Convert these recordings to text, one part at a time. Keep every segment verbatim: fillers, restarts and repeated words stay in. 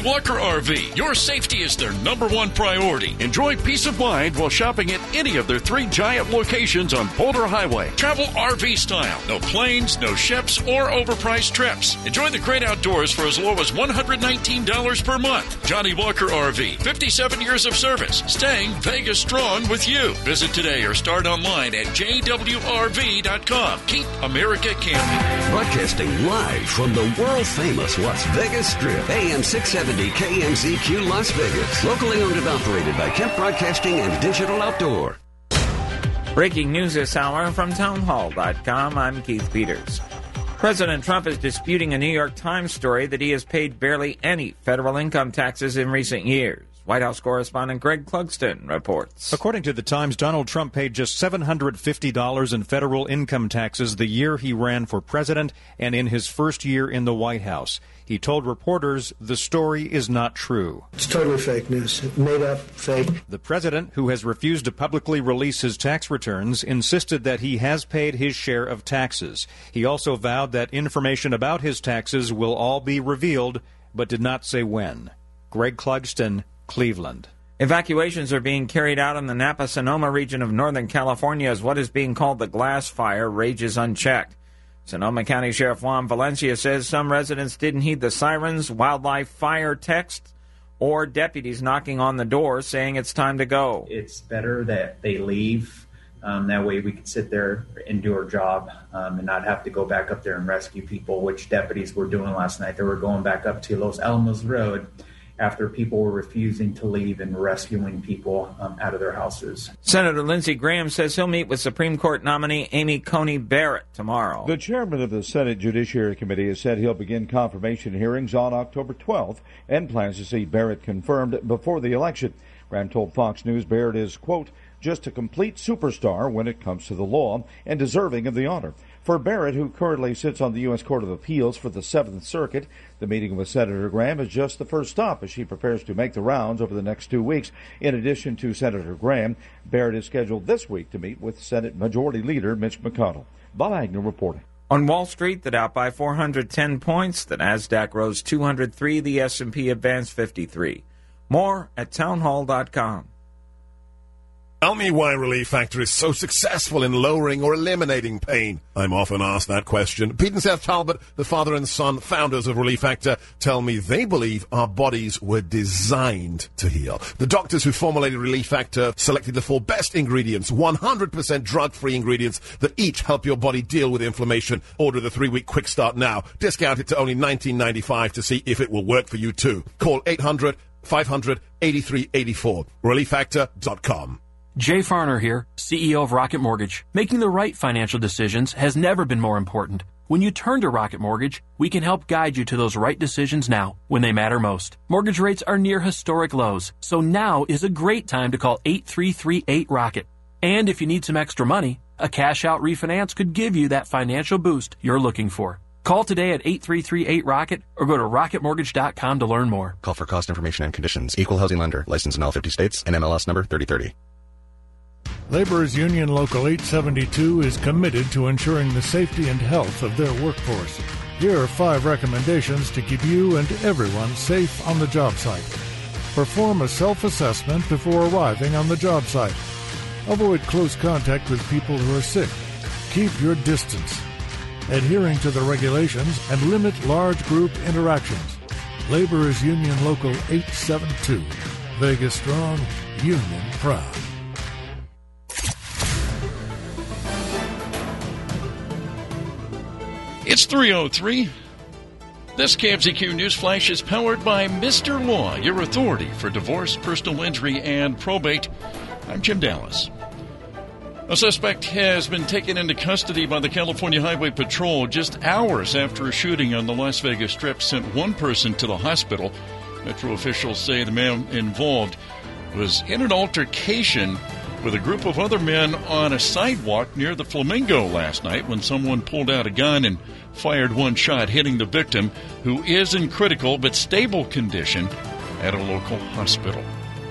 Walker R V. Your safety is their number one priority. Enjoy peace of mind while shopping at any of their three giant locations on Boulder Highway. Travel R V style. No planes, no ships, or overpriced trips. Enjoy the great outdoors for as low as one hundred nineteen dollars per month. Johnny Walker R V. fifty-seven years of service. Staying Vegas strong with you. Visit today or start online at j w r v dot com. Keep America camping. Broadcasting live from the world-famous Las Vegas Strip. A M six seventy K M Z Q Las Vegas. Locally owned and operated by Kemp Broadcasting and Digital Outdoor. Breaking news this hour from town hall dot com. I'm Keith Peters. President Trump is disputing a New York Times story that he has paid barely any federal income taxes in recent years. White House correspondent Greg Clugston reports. According to the Times, Donald Trump paid just seven hundred fifty dollars in federal income taxes the year he ran for president and in his first year in the White House. He told reporters the story is not true. It's totally fake news. Made up, fake. The president, who has refused to publicly release his tax returns, insisted that he has paid his share of taxes. He also vowed that information about his taxes will all be revealed, but did not say when. Greg Clugston, Cleveland. Evacuations are being carried out in the Napa-Sonoma region of Northern California as what is being called the glass fire rages unchecked. Sonoma County Sheriff Juan Valencia says some residents didn't heed the sirens, wildlife fire text, or deputies knocking on the door saying it's time to go. It's better that they leave. Um, that way we can sit there and do our job um, and not have to go back up there and rescue people, which deputies were doing last night. They were going back up to Los Alamos Road after people were refusing to leave and rescuing people um, out of their houses. Senator Lindsey Graham says he'll meet with Supreme Court nominee Amy Coney Barrett tomorrow. The chairman of the Senate Judiciary Committee has said he'll begin confirmation hearings on October twelfth and plans to see Barrett confirmed before the election. Graham told Fox News Barrett is, quote, just a complete superstar when it comes to the law and deserving of the honor. For Barrett, who currently sits on the U S Court of Appeals for the Seventh Circuit, the meeting with Senator Graham is just the first stop as she prepares to make the rounds over the next two weeks. In addition to Senator Graham, Barrett is scheduled this week to meet with Senate Majority Leader Mitch McConnell. Bob Agnew reporting. On Wall Street, the Dow by four hundred ten points, the Nasdaq rose two hundred three, the S and P advanced fifty-three. More at town hall dot com. Tell me why Relief Factor is so successful in lowering or eliminating pain. I'm often asked that question. Pete and Seth Talbot, the father and son founders of Relief Factor, tell me they believe our bodies were designed to heal. The doctors who formulated Relief Factor selected the four best ingredients, one hundred percent drug-free ingredients that each help your body deal with inflammation. Order the three-week quick start now. Discount it to only nineteen ninety-five to see if it will work for you too. Call eight hundred, five hundred, eighty-three eighty-four. relief factor dot com. Jay Farner here, C E O of Rocket Mortgage. Making the right financial decisions has never been more important. When you turn to Rocket Mortgage, we can help guide you to those right decisions now, when they matter most. Mortgage rates are near historic lows, so now is a great time to call eight three three eight ROCKET. And if you need some extra money, a cash-out refinance could give you that financial boost you're looking for. Call today at eight three three eight ROCKET or go to rocket mortgage dot com to learn more. Call for cost information and conditions. Equal housing lender. Licensed in all fifty states and M L S number thirty thirty. Laborers Union Local eight seventy-two is committed to ensuring the safety and health of their workforce. Here are five recommendations to keep you and everyone safe on the job site. Perform a self-assessment before arriving on the job site. Avoid close contact with people who are sick. Keep your distance. Adhering to the regulations and limit large group interactions. Laborers Union Local eight seventy-two. Vegas strong, union proud. It's three oh three. This K M Z Q News Flash is powered by Mister Law, your authority for divorce, personal injury, and probate. I'm Jim Dallas. A suspect has been taken into custody by the California Highway Patrol just hours after a shooting on the Las Vegas Strip sent one person to the hospital. Metro officials say the man involved was in an altercation with a group of other men on a sidewalk near the Flamingo last night when someone pulled out a gun and fired one shot, hitting the victim, who is in critical but stable condition at a local hospital.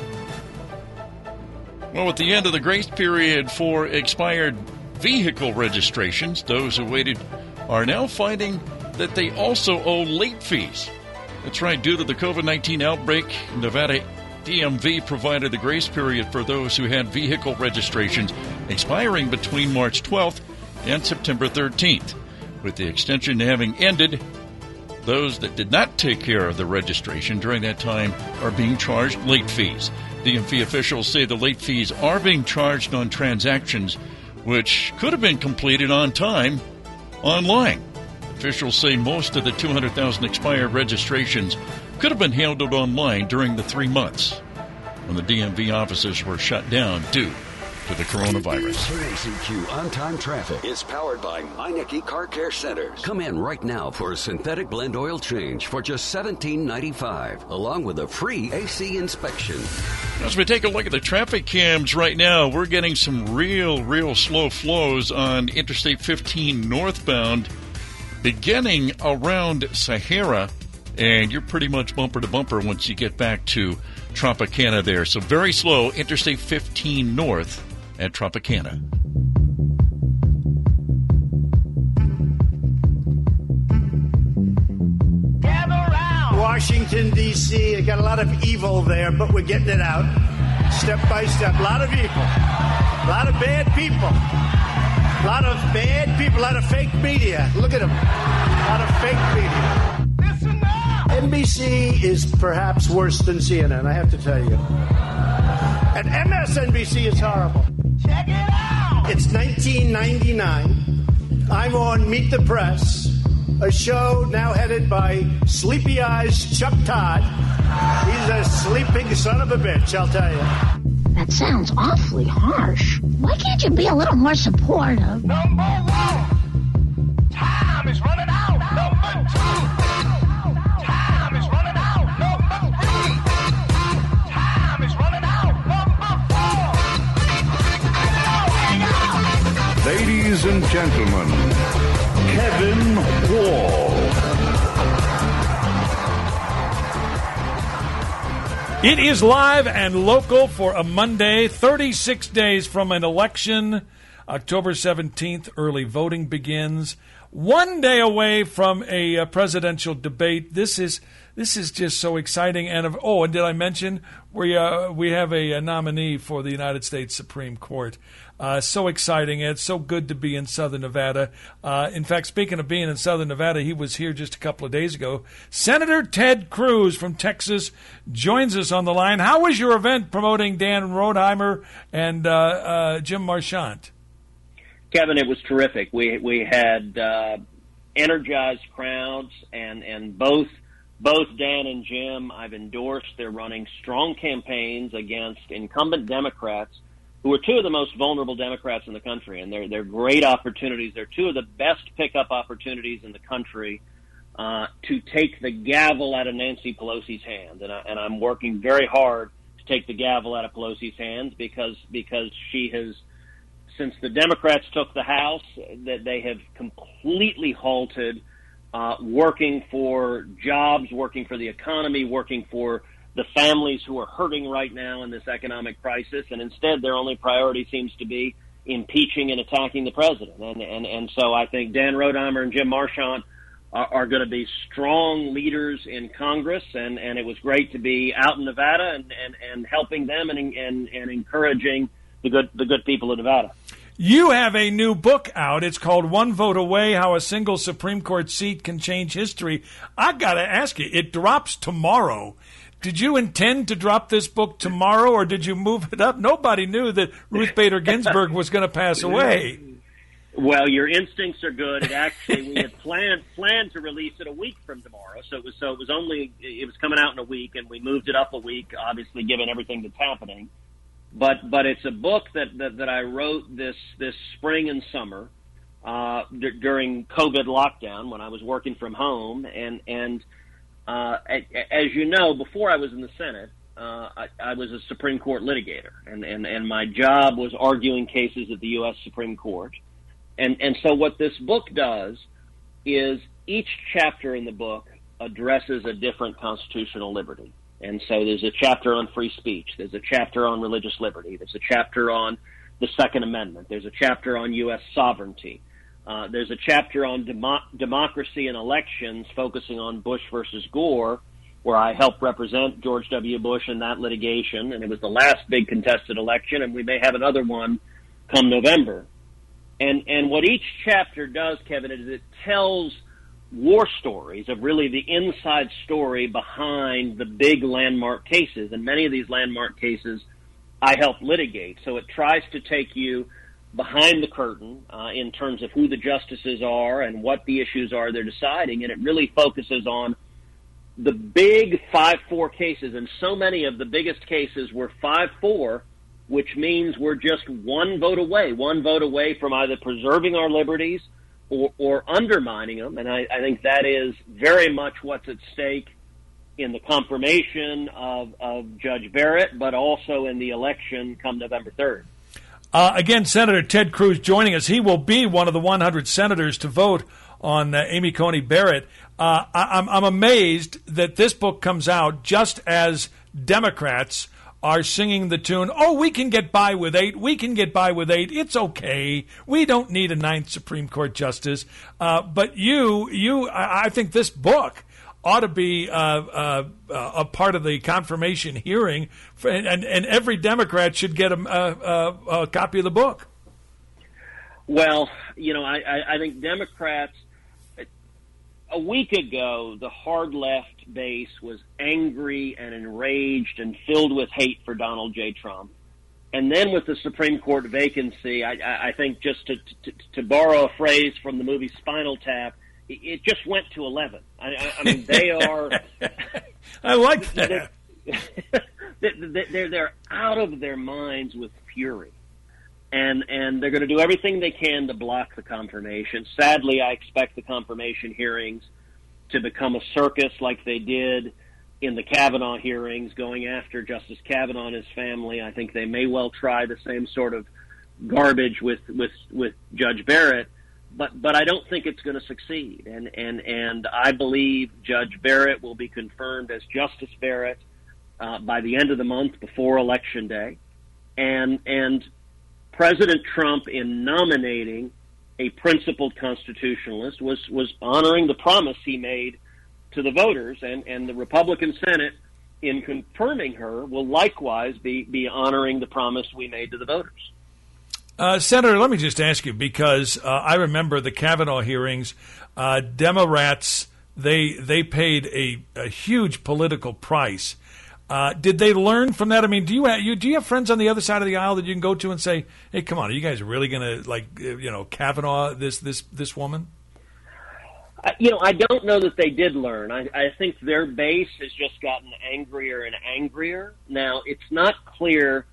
Well, at the end of the grace period for expired vehicle registrations, those who waited are now finding that they also owe late fees. That's right. Due to the COVID nineteen outbreak, Nevada D M V provided the grace period for those who had vehicle registrations expiring between March twelfth and September thirteenth. With the extension having ended, those that did not take care of the registration during that time are being charged late fees. D M V officials say the late fees are being charged on transactions which could have been completed on time online. Officials say most of the two hundred thousand expired registrations could have been handled online during the three months when the D M V offices were shut down due to the coronavirus. K M Z Q On-Time Traffic is powered by Meineke Car Care Centers. Come in right now for a synthetic blend oil change for just seventeen ninety-five, along with a free A C inspection. As we take a look at the traffic cams right now, we're getting some real, real slow flows on Interstate fifteen northbound, beginning around Sahara, and you're pretty much bumper to bumper once you get back to Tropicana there. So very slow, Interstate fifteen north at Tropicana. Washington, D C, got a lot of evil there, but we're getting it out step by step. A lot of evil, a lot of bad people, a lot of bad people, a lot of fake media. Look at them, a lot of fake media. N B C is perhaps worse than C N N, I have to tell you. And M S N B C is horrible. Check it out! It's nineteen ninety-nine. I'm on Meet the Press, a show now headed by Sleepy Eyes Chuck Todd. He's a sleeping son of a bitch, I'll tell you. That sounds awfully harsh. Why can't you be a little more supportive? Number one, time is running out. Number two, time is running out. Number three, time is running out. Number four. Ladies and gentlemen, Kevin Wall. It is live and local for a Monday, thirty-six days from an election. October seventeenth, early voting begins. One day away from a uh, presidential debate. This is this is just so exciting. And oh, and did I mention we uh, we have a, a nominee for the United States Supreme Court? Uh, so exciting. It's so good to be in Southern Nevada. Uh, in fact, speaking of being in Southern Nevada, he was here just a couple of days ago. Senator Ted Cruz from Texas joins us on the line. How was your event promoting Dan Rotheimer and uh, uh, Jim Marchant? Kevin, it was terrific. We we had uh, energized crowds, and, and both both Dan and Jim, I've endorsed. They're running strong campaigns against incumbent Democrats who are two of the most vulnerable Democrats in the country, and they're they're great opportunities. They're two of the best pickup opportunities in the country uh, to take the gavel out of Nancy Pelosi's hand, and, I, and I'm working very hard to take the gavel out of Pelosi's hands because because she has, since the Democrats took the House, that they have completely halted uh, working for jobs, working for the economy, working for the families who are hurting right now in this economic crisis, and instead their only priority seems to be impeaching and attacking the president. And and, and so I think Dan Rotheimer and Jim Marchant are, are going to be strong leaders in Congress, and, and it was great to be out in Nevada and, and, and helping them and, and, and encouraging the good the good people of Nevada. You have a new book out. It's called One Vote Away, How a Single Supreme Court Seat Can Change History. I got to ask you, it drops tomorrow. Did you intend to drop this book tomorrow, or did you move it up? Nobody knew that Ruth Bader Ginsburg was going to pass away. Well, your instincts are good. It actually, we had planned planned to release it a week from tomorrow, so it was so it was only it was coming out in a week, and we moved it up a week, obviously given everything that's happening. But but it's a book that that, that I wrote this this spring and summer uh, d- during COVID lockdown when I was working from home, and and. Uh, as you know, before I was in the Senate, uh, I, I was a Supreme Court litigator, and, and, and my job was arguing cases at the U S Supreme Court. And, and so what this book does is each chapter in the book addresses a different constitutional liberty. And so there's a chapter on free speech, there's a chapter on religious liberty, there's a chapter on the Second Amendment, there's a chapter on U S sovereignty. Uh, there's a chapter on demo- democracy and elections focusing on Bush versus Gore, where I helped represent George W. Bush in that litigation, and it was the last big contested election, and we may have another one come November. And and what each chapter does, Kevin, is it tells war stories of really the inside story behind the big landmark cases. And many of these landmark cases I helped litigate. So it tries to take you behind the curtain uh, in terms of who the justices are and what the issues are they're deciding. And it really focuses on the big five four cases. And so many of the biggest cases were five four, which means we're just one vote away, one vote away from either preserving our liberties Or, or undermining them, and I, I think that is very much what's at stake in the confirmation of, of Judge Barrett, but also in the election come November third. Uh, again, Senator Ted Cruz joining us. He will be one of the one hundred senators to vote on uh, Amy Coney Barrett. Uh, I, I'm, I'm amazed that this book comes out just as Democrats are singing the tune, oh, we can get by with eight, we can get by with eight, it's okay, we don't need a ninth Supreme Court justice. Uh, but you, you, I think this book ought to be uh, uh, a part of the confirmation hearing, for, and, and every Democrat should get a, a, a copy of the book. Well, you know, I, I think Democrats, a week ago, the hard left base was angry and enraged and filled with hate for Donald J. Trump. And then with the Supreme Court vacancy, I, I think just to, to, to borrow a phrase from the movie Spinal Tap, it, it just went to eleven. I, I, I mean, they are... I like that. They're, they're, they're out of their minds with fury. And and they're going to do everything they can to block the confirmation. Sadly, I expect the confirmation hearings to become a circus like they did in the Kavanaugh hearings, going after Justice Kavanaugh and his family. I think they may well try the same sort of garbage with, with, with Judge Barrett, but but I don't think it's going to succeed. And, and, and I believe Judge Barrett will be confirmed as Justice Barrett uh, by the end of the month before Election Day. And and President Trump, in nominating a principled constitutionalist, was, was honoring the promise he made to the voters, and, and the Republican Senate, in confirming her, will likewise be, be honoring the promise we made to the voters. Uh, Senator, let me just ask you, because uh, I remember the Kavanaugh hearings, uh, Democrats, they they paid a, a huge political price. Uh, did they learn from that? I mean, do you have, you do you have friends on the other side of the aisle that you can go to and say, "Hey, come on, are you guys really going to like you know Kavanaugh this this this woman?" Uh, you know, I don't know that they did learn. I, I think their base has just gotten angrier and angrier. Now, it's not clear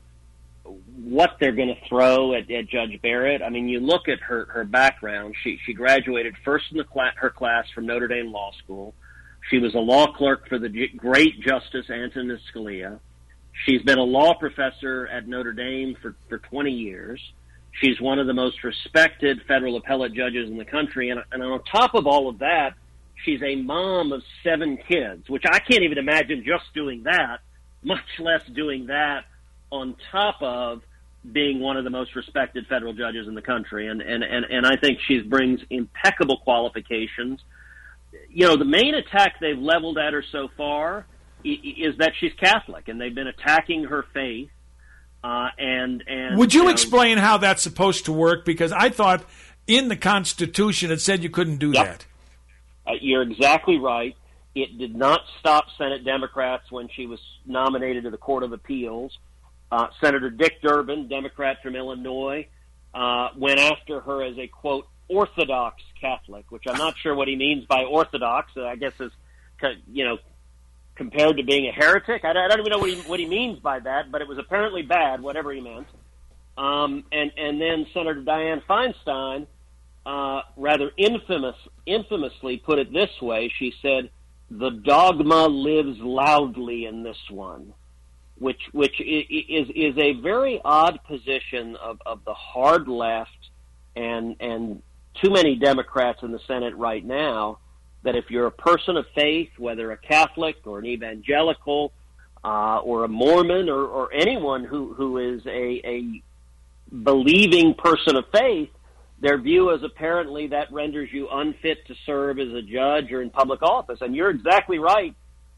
what they're going to throw at, at Judge Barrett. I mean, you look at her her background. She she graduated first in the cl- her class from Notre Dame Law School. She was a law clerk for the great Justice Antonin Scalia. She's been a law professor at Notre Dame for, for twenty years. She's one of the most respected federal appellate judges in the country. And, and on top of all of that, she's a mom of seven kids, which I can't even imagine just doing that, much less doing that on top of being one of the most respected federal judges in the country. And, and, and, and I think she brings impeccable qualifications. You know, the main attack they've leveled at her so far is that she's Catholic, and they've been attacking her faith. Uh, and and would you, you know, explain how that's supposed to work? Because I thought in the Constitution it said you couldn't do yep. that. Uh, you're exactly right. It did not stop Senate Democrats when she was nominated to the Court of Appeals. Uh, Senator Dick Durbin, Democrat from Illinois, uh, went after her as a, quote, Orthodox Catholic, which I'm not sure what he means by Orthodox. I guess is, you know, compared to being a heretic. I don't even know what he, what he means by that, but it was apparently bad, whatever he meant. Um, and, and then Senator Dianne Feinstein, uh, rather infamous, infamously put it this way. She said, the dogma lives loudly in this one, which, which is, is a very odd position of, of the hard left and, and too many Democrats in the Senate right now, that if you're a person of faith, whether a Catholic or an evangelical uh, or a Mormon or, or anyone who, who is a, a believing person of faith, their view is apparently that renders you unfit to serve as a judge or in public office. And you're exactly right.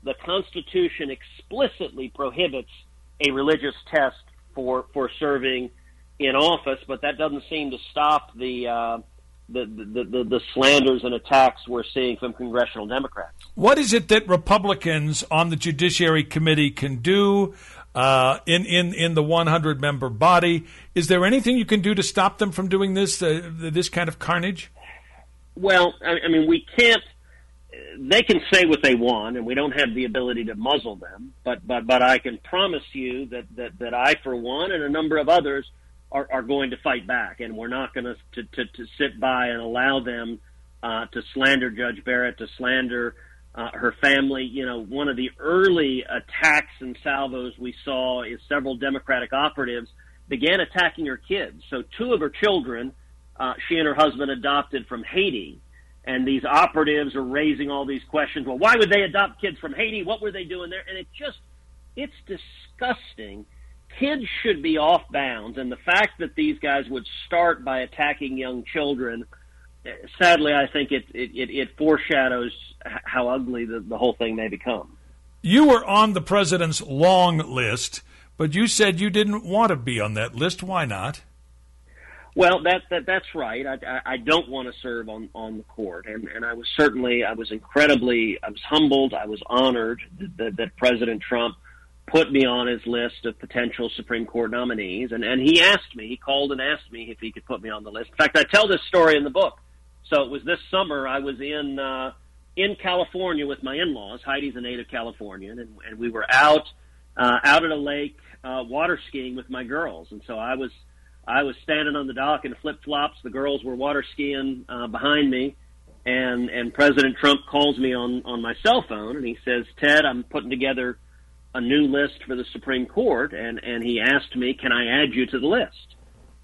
the Constitution explicitly prohibits a religious test for for serving in office, but that doesn't seem to stop the uh, the, the, the the slanders and attacks we're seeing from congressional Democrats. What is it that Republicans on the Judiciary Committee can do uh, in in in the one hundred member body? Is there anything you can do to stop them from doing this uh, this kind of carnage? Well, I, I mean, we can't. They can say what they want, and we don't have the ability to muzzle them. But but but I can promise you that that, that I, for one, and a number of others, are, are going to fight back, and we're not going to to to sit by and allow them uh, to slander Judge Barrett, to slander uh, her family. You know, one of the early attacks and salvos we saw is several Democratic operatives began attacking her kids. So two of her children, uh, she and her husband adopted from Haiti. And these operatives are raising all these questions. Well, why would they adopt kids from Haiti? What were they doing there? And it just, it's disgusting. Kids should be off bounds. And the fact that these guys would start by attacking young children, sadly, I think it, it, it, it foreshadows how ugly the, the whole thing may become. You were on the president's long list, but you said you didn't want to be on that list. Why not? Well, that, that that's right. I, I, I don't want to serve on, on the court, and, and I was certainly, I was incredibly, I was humbled, I was honored that, that, that President Trump put me on his list of potential Supreme Court nominees, and, and he asked me, he called and asked me if he could put me on the list. In fact, I tell this story in the book. So it was this summer, I was in uh, in California with my in-laws. Heidi's a native Californian, and, and we were out uh, out at a lake uh, water skiing with my girls, and so I was I was standing on the dock in flip-flops. The girls were water skiing uh, behind me, and and President Trump calls me on, on my cell phone, and he says, Ted, I'm putting together a new list for the Supreme Court, and, and he asked me, can I add you to the list?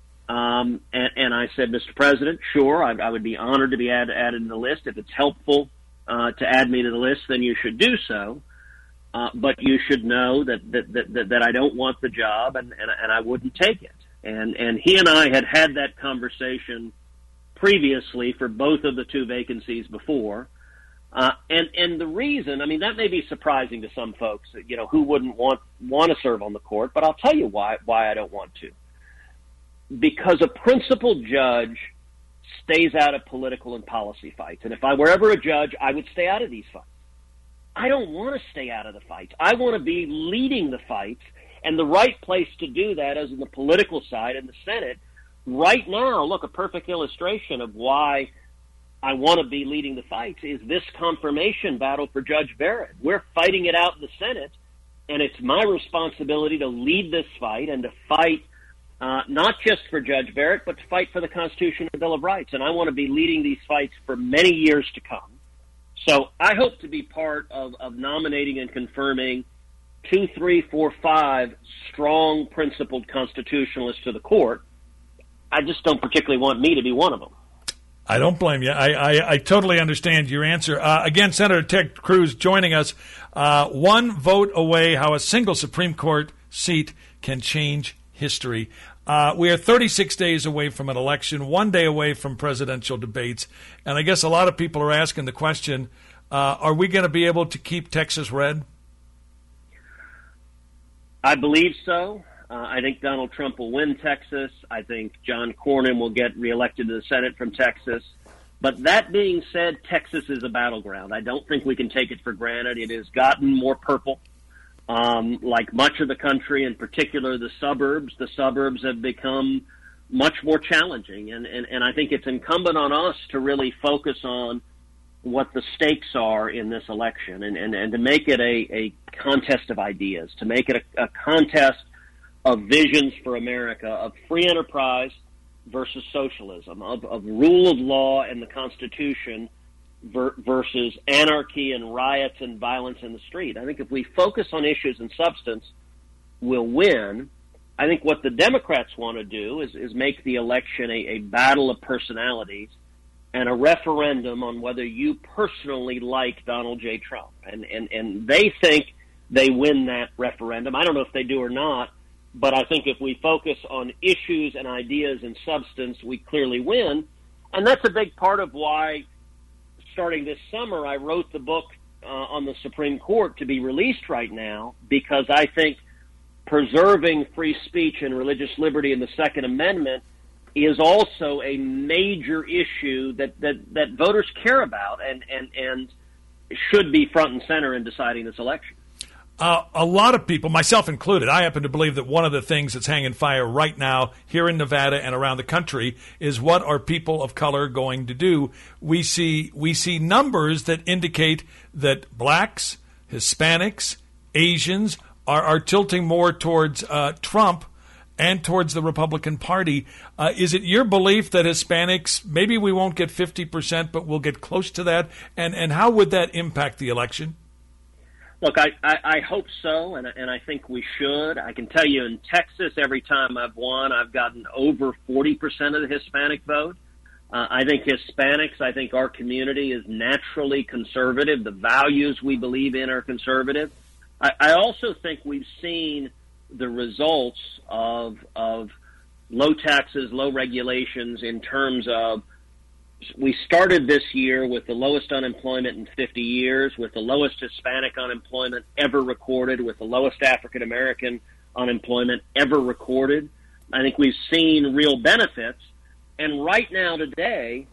Um, and, and I said, Mister President, sure, I, I would be honored to be add, added to the list. If it's helpful uh, to add me to the list, then you should do so. Uh, but you should know that that, that, that that I don't want the job, and, and, and I wouldn't take it. And and he and I had had that conversation previously for both of the two vacancies before. Uh, and, and the reason, I mean, that may be surprising to some folks, you know, who wouldn't want, want to serve on the court, but I'll tell you why, why I don't want to. Because a principled judge stays out of political and policy fights. And if I were ever a judge, I would stay out of these fights. I don't want to stay out of the fights. I want to be leading the fights. And the right place to do that is in the political side in the Senate. Right now, look, a perfect illustration of why I want to be leading the fights is this confirmation battle for Judge Barrett. We're fighting it out in the Senate, and it's my responsibility to lead this fight and to fight uh, not just for Judge Barrett, but to fight for the Constitution and Bill of Rights. And I want to be leading these fights for many years to come. So I hope to be part of, of nominating and confirming two, three, four, five strong, principled constitutionalists to the court. I just don't particularly want me to be one of them. I don't blame you. I, I, I totally understand your answer. Uh, again, Senator Ted Cruz joining us. Uh, one vote away, how a single Supreme Court seat can change history. Uh, we are thirty-six days away from an election, one day away from presidential debates. And I guess a lot of people are asking the question, uh, are we going to be able to keep Texas red? I believe so. Uh, I think Donald Trump will win Texas. I think John Cornyn will get reelected to the Senate from Texas. But that being said, Texas is a battleground. I don't think we can take it for granted. It has gotten more purple. Um, like much of the country, in particular the suburbs, the suburbs have become much more challenging. And, and, and I think it's incumbent on us to really focus on what the stakes are in this election and, and, and to make it a, a contest of ideas, to make it a, a contest of visions for America, of free enterprise versus socialism, of, of rule of law and the Constitution ver- versus anarchy and riots and violence in the street. I think if we focus on issues and substance, we'll win. I think what the Democrats want to do is, is make the election a, a battle of personalities and a referendum on whether you personally like Donald J. Trump. And, and, and they think they win that referendum. I don't know if they do or not. But I think if we focus on issues and ideas and substance, we clearly win. And that's a big part of why, starting this summer, I wrote the book uh, on the Supreme Court to be released right now, because I think preserving free speech and religious liberty in the Second Amendment is also a major issue that, that, that voters care about and, and, and should be front and center in deciding this election. Uh, a lot of people, myself included, I happen to believe that one of the things that's hanging fire right now here in Nevada and around the country is what are people of color going to do. We see we see numbers that indicate that blacks, Hispanics, Asians are, are tilting more towards uh, Trump and towards the Republican Party. Uh, is it your belief that Hispanics, maybe we won't get fifty percent, but we'll get close to that? And, and how would that impact the election? Look, I, I, I hope so, and, and I think we should. I can tell you in Texas, every time I've won, I've gotten over forty percent of the Hispanic vote. Uh, I think Hispanics, I think our community is naturally conservative. The values we believe in are conservative. I, I also think we've seen the results of, of low taxes, low regulations in terms of we started this year with the lowest unemployment in fifty years, with the lowest Hispanic unemployment ever recorded, with the lowest African American unemployment ever recorded. I think we've seen real benefits. And right now today,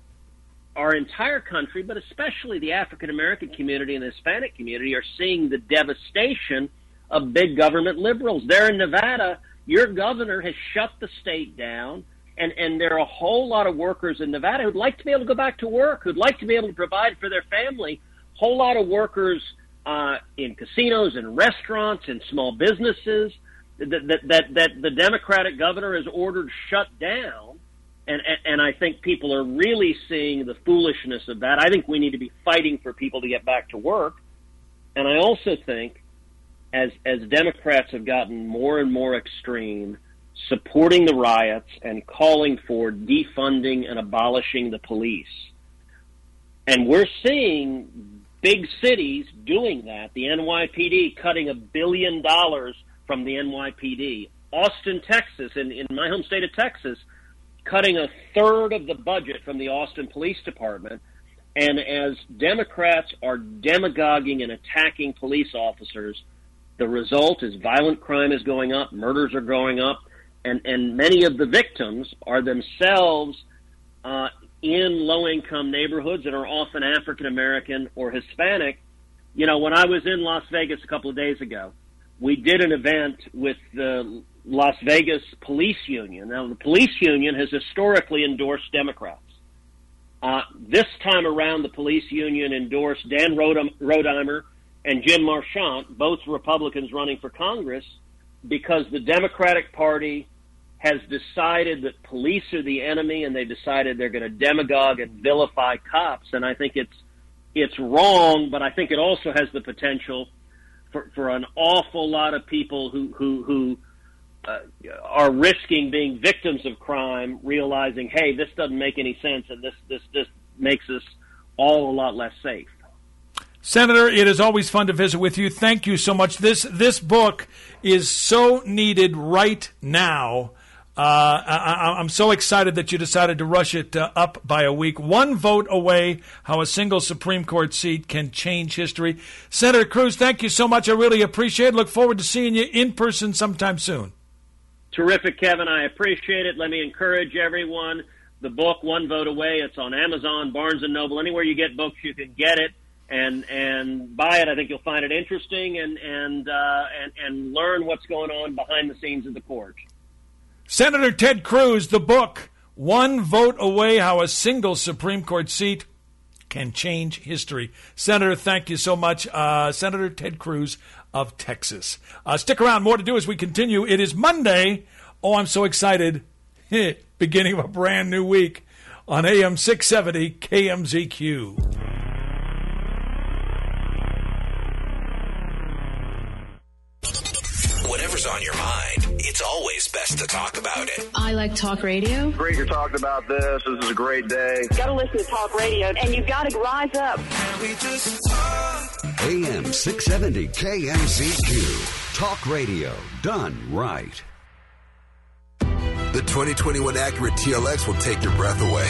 our entire country, but especially the African American community and the Hispanic community, are seeing the devastation of big government liberals. There in Nevada, your governor has shut the state down. And, and there are a whole lot of workers in Nevada who'd like to be able to go back to work, who'd like to be able to provide for their family. Whole lot of workers uh, in casinos and restaurants and small businesses that, that, that, that the Democratic governor has ordered shut down. And, and, and I think people are really seeing the foolishness of that. I think we need to be fighting for people to get back to work. And I also think as, as Democrats have gotten more and more extreme, supporting the riots and calling for defunding and abolishing the police. And we're seeing big cities doing that. The N Y P D cutting a billion dollars from the N Y P D. Austin, Texas, in, in my home state of Texas, cutting a third of the budget from the Austin Police Department. And as Democrats are demagoguing and attacking police officers, the result is violent crime is going up, murders are going up, and, and many of the victims are themselves uh, in low-income neighborhoods and are often African-American or Hispanic. You know, when I was in Las Vegas a couple of days ago, we did an event with the Las Vegas Police Union. Now, the police union has historically endorsed Democrats. Uh, this time around, the police union endorsed Dan Rodheimer and Jim Marchant, both Republicans running for Congress, because the Democratic Party has decided that police are the enemy, and they decided they're going to demagogue and vilify cops. And I think it's it's wrong, but I think it also has the potential for, for an awful lot of people who who, who uh, are risking being victims of crime, realizing, hey, this doesn't make any sense, and this this this makes us all a lot less safe. Senator, it is always fun to visit with you. Thank you so much. This this book is so needed right now. Uh, I, I'm so excited that you decided to rush it uh, up by a week. One vote away, how a single Supreme Court seat can change history. Senator Cruz, thank you so much. I really appreciate it. Look forward to seeing you in person sometime soon. Terrific, Kevin. I appreciate it. Let me encourage everyone. The book, One Vote Away, it's on Amazon, Barnes and Noble. Anywhere you get books, you can get it. And and buy it. I think you'll find it interesting and and uh, and and learn what's going on behind the scenes of the court. Senator Ted Cruz, the book, One Vote Away, How a Single Supreme Court Seat Can Change History. Senator, thank you so much. Uh, Senator Ted Cruz of Texas. Uh, stick around. More to do as we continue. It is Monday. Oh, I'm so excited. Beginning of a brand new week on A M six seventy K M Z Q. Whatever's on your mind, it's always best to talk about it. I like talk radio. Great you're talking about this. This is a great day. Got to listen to talk radio, and you've got to rise up. We just talk. A M six seventy K M Z Q. Talk radio done right. The twenty twenty-one Acura T L X will take your breath away.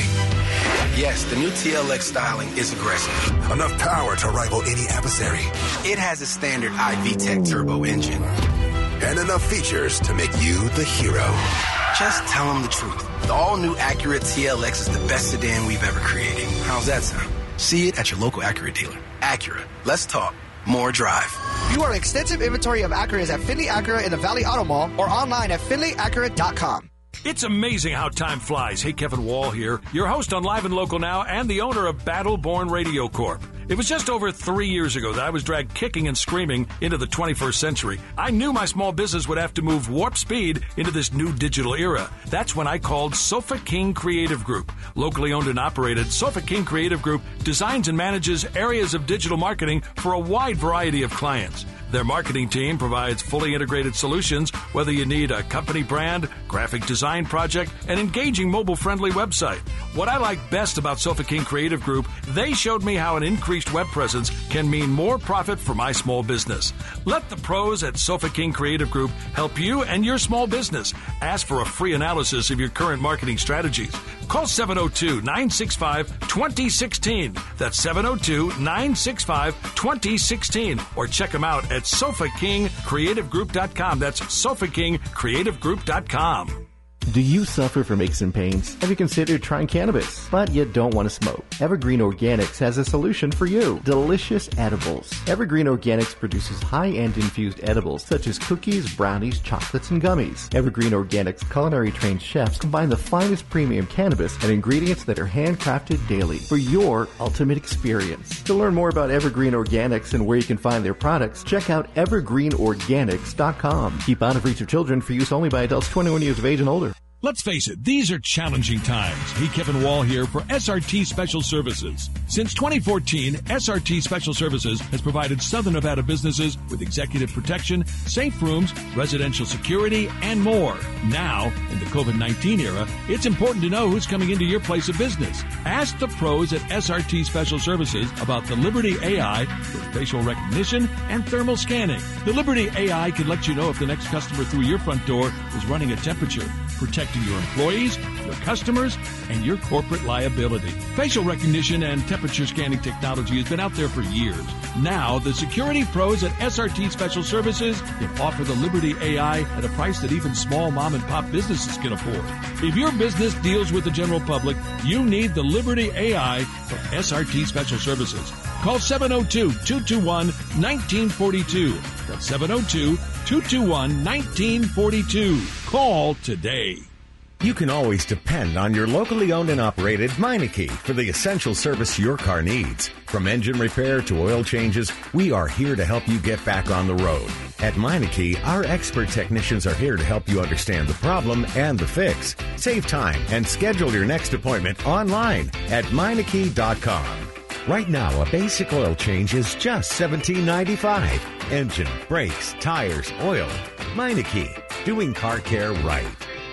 Yes, the new T L X styling is aggressive. Enough power to rival any adversary. It has a standard I V-Tech turbo engine. And enough features to make you the hero. Just tell them the truth. The all-new Acura T L X is the best sedan we've ever created. How's that sound? See it at your local Acura dealer. Acura. Let's talk. More drive. View our extensive inventory of Acuras at Findlay Acura in the Valley Auto Mall or online at Findlay Acura dot com. It's amazing how time flies. Hey, Kevin Wall here, your host on Live and Local Now and the owner of Battleborn Radio Corp. It was just over three years ago that I was dragged kicking and screaming into the twenty-first century. I knew my small business would have to move warp speed into this new digital era. That's when I called Sofa King Creative Group. Locally owned and operated, Sofa King Creative Group designs and manages areas of digital marketing for a wide variety of clients. Their marketing team provides fully integrated solutions, whether you need a company brand, graphic design project, an engaging mobile-friendly website. What I like best about Sofa King Creative Group, they showed me how an increased web presence can mean more profit for my small business. Let the pros at Sofa King Creative Group help you and your small business. Ask for a free analysis of your current marketing strategies. Call seven oh two, nine six five, two oh one six. That's seven oh two, nine six five, two oh one six. Or check them out at sofa king creative group dot com. That's sofa king creative group dot com. Do you suffer from aches and pains? Have you considered trying cannabis, but you don't want to smoke? Evergreen Organics has a solution for you. Delicious edibles. Evergreen Organics produces high-end infused edibles such as cookies, brownies, chocolates, and gummies. Evergreen Organics culinary-trained chefs combine the finest premium cannabis and ingredients that are handcrafted daily for your ultimate experience. To learn more about Evergreen Organics and where you can find their products, check out evergreen organics dot com. Keep out of reach of children for use only by adults twenty-one years of age and older. Let's face it, these are challenging times. Hey, Kevin Wall here for S R T Special Services. Since twenty fourteen, S R T Special Services has provided Southern Nevada businesses with executive protection, safe rooms, residential security, and more. Now, in the COVID nineteen era, it's important to know who's coming into your place of business. Ask the pros at S R T Special Services about the Liberty A I for facial recognition and thermal scanning. The Liberty A I can let you know if the next customer through your front door is running a temperature, protecting your employees, your customers, and your corporate liability. Facial recognition and temperature scanning technology has been out there for years. Now, the security pros at S R T Special Services can offer the Liberty A I at a price that even small mom-and-pop businesses can afford. If your business deals with the general public, you need the Liberty A I from S R T Special Services. Call seven oh two, two two one, one nine four two. That's seven oh two, two two one, one nine four two. Call today. You can always depend on your locally owned and operated Meineke for the essential service your car needs. From engine repair to oil changes, we are here to help you get back on the road. At Meineke, our expert technicians are here to help you understand the problem and the fix. Save time and schedule your next appointment online at Meineke dot com. Right now, a basic oil change is just seventeen ninety-five. Engine, brakes, tires, oil. Meineke, doing car care right.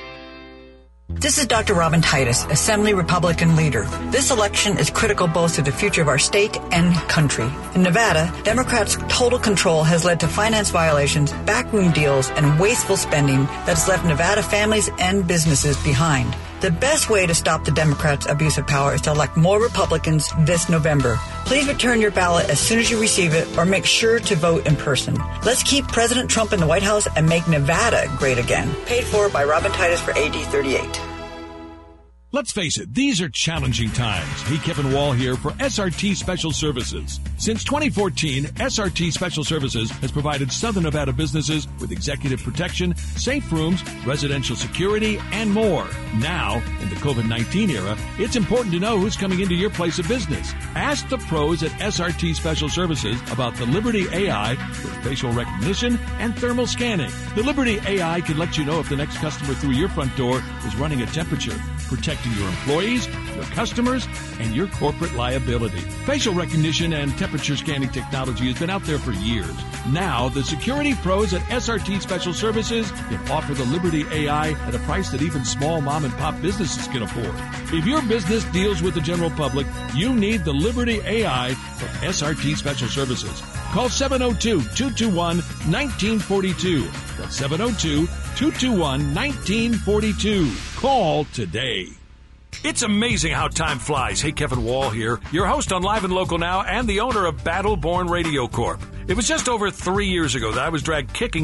This is Doctor Robin Titus, Assembly Republican leader. This election is critical both to the future of our state and country. In Nevada, Democrats' total control has led to finance violations, backroom deals, and wasteful spending that's left Nevada families and businesses behind. The best way to stop the Democrats' abuse of power is to elect more Republicans this November. Please return your ballot as soon as you receive it or make sure to vote in person. Let's keep President Trump in the White House and make Nevada great again. Paid for by Robin Titus for A D thirty-eight. Let's face it, these are challenging times. Hey, Kevin Wall here for S R T Special Services. Since twenty fourteen, S R T Special Services has provided Southern Nevada businesses with executive protection, safe rooms, residential security, and more. Now, in the COVID nineteen era, it's important to know who's coming into your place of business. Ask the pros at S R T Special Services about the Liberty A I for facial recognition and thermal scanning. The Liberty A I can let you know if the next customer through your front door is running a temperature, protecting your employees, your customers, and your corporate liability. Facial recognition and temperature scanning technology has been out there for years. Now, the security pros at S R T Special Services can offer the Liberty A I at a price that even small mom-and-pop businesses can afford. If your business deals with the general public, you need the Liberty A I from S R T Special Services. Call seven oh two, two two one, one nineteen forty-two. That's seven oh two, two two one, nineteen forty-two. Call today. It's amazing how time flies. Hey, Kevin Wall here, your host on Live and Local Now and the owner of Battleborn Radio Corp. It was just over three years ago that I was dragged kicking